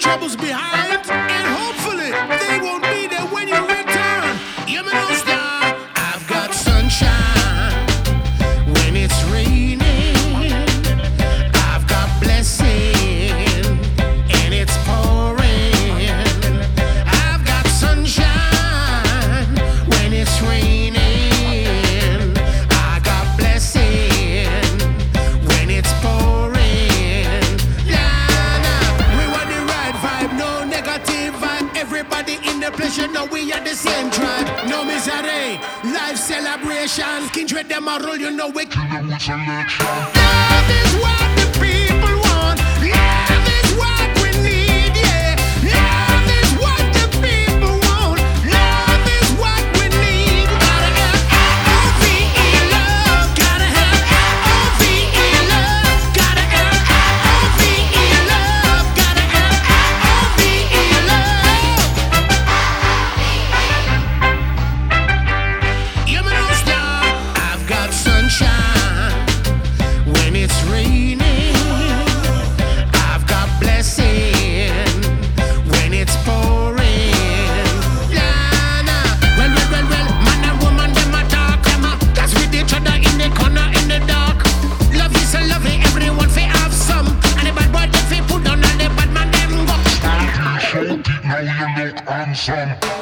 troubles behind, and hopefully they won't be there when you return. You may know, star, I've got sunshine when it's raining. I've got blessing and it's pouring. I've got sunshine when it's raining. I got blessing when it's pouring. Nah, nah, we want the right vibe, no negative vibe. Everybody in the place, you know we are the same tribe. No misery, life celebration. Kindred them a roll, you know we kill them with selection. Love is what the people want. Love is what we need, yeah. Love is what the people want. Love is what we need. Gotta have L-O-V-E love. Gotta have L-O-V-E love. Gotta have L-O-V-E love. Gotta have L-O-V-E love. You may know, star, I've got sunshine when it's raining. I've got blessing when it's pouring. Nah, nah. Well, man and woman, them a talk, them a dance with each other in the corner in the dark. Love is so lovely, everyone fi have some. And the bad boy they fi put down, and the bad man them go. Now you look handsome.